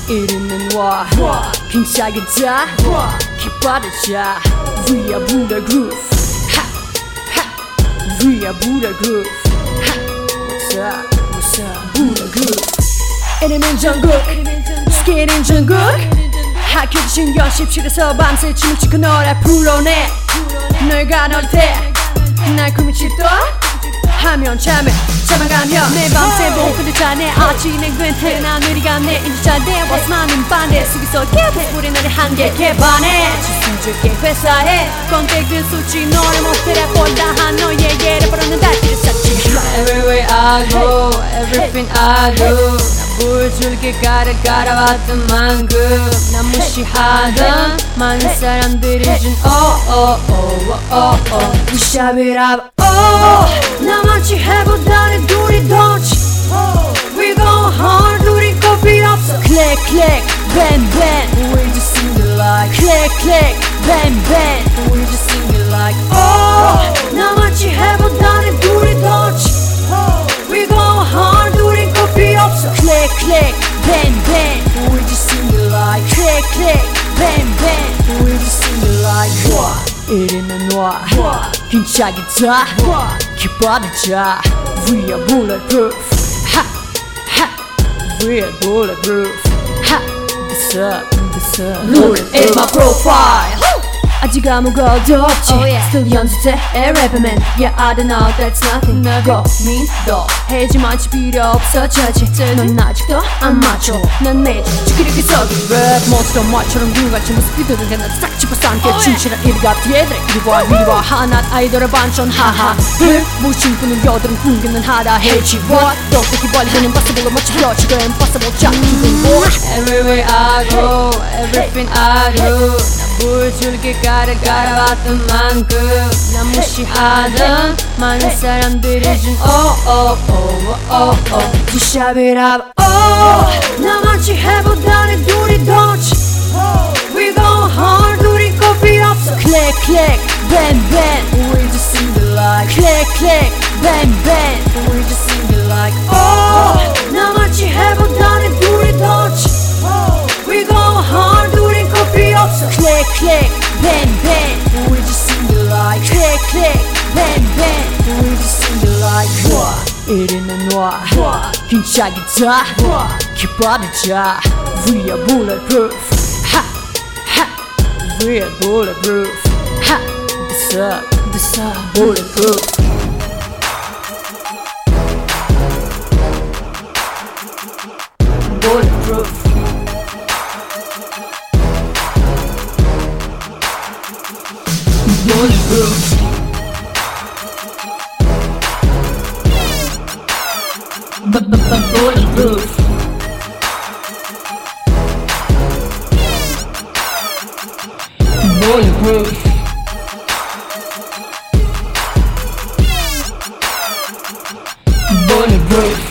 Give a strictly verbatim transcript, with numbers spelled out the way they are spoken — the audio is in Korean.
이리는 와 힘차게 자 기빠르자 We are bulletproof We are bulletproof What's up, what's up, bulletproof 이리는 전국 스킬인 전국 학교 신경 십실에서 밤새 춤을 추고 노래 불러내 널가 널 때 날 꾸미치도 하면 잠을 잡아가며 내 밤새 봉근을 짜내 아침에 괜찮아 느리가 내 인자대 와스만은 반대 속에서 곁에 우리 너를 한개 개반해 지수적게 회사해 컨택트 수치 너를 못해 본다 한 너에게 버렸는 달빛을 쌓지 Everywhere I go, everything I do 보여줄게 가라 갈아왔던 만큼 난 무시하던 많은 사람들이 준 oh oh oh oh oh We shove it up oh 나만치 해보다는 둘이 덩치 We go hard 우린 겁이 없어 Click click bang bang We just sing it like Click click bang bang We just sing it like oh 나만치 해보다는 둘이 덩치 We go hard 우린 겁이 없어 Click click bang bang We just sing it like Click click bang bang We just sing it like 이리는 와 힘차게 자 기빠르자 We are bulletproof ha, ha. We are bulletproof ha. This up, this up Bulletproof in my profile 아직 아무것도 없지 oh, yeah. Still 연습해 래퍼맨 Yeah I don't know that's nothing 고민도 해지만치 필요 없어 저지 넌 아직도 안 맞춰 난 내지 지키려고 서기 랩 몬스터 말처럼 눈같이 모습 비도는데 난 싹 집어서 함께 oh, 춤추는 일가 뒤에들의 이리와 이리와 하나 아이돌의 반전 하하 늘 무심꾸는 여드름 궁기는 하다 해지 what 똑똑히 벌리는 impossible 마치 벼치고 impossible 잡히는 뭘 Everywhere I go, everything I do 보여줄게 가라 갈아왔던 만큼 난 무시하던 많은 사람들이 준 oh oh oh oh oh We shove it up oh 나만치 해보다는 둘이 덩치 We go hard 우린 겁이 없어 Click click bang bang We just sing it like Click click bang bang We just sing it like oh 나만치 해보다는 둘이 덩치 We go hard 우린 겁이 없어 Click click bang bang We just sing it like Click click bang bang We just sing it like 이리는 와 힘차게 자 기빠르자 We are bulletproof ha, ha. We are bulletproof ha. This up, this up Bulletproof Bulletproof Bulletproof Bulletproof Bulletproof Bulletproof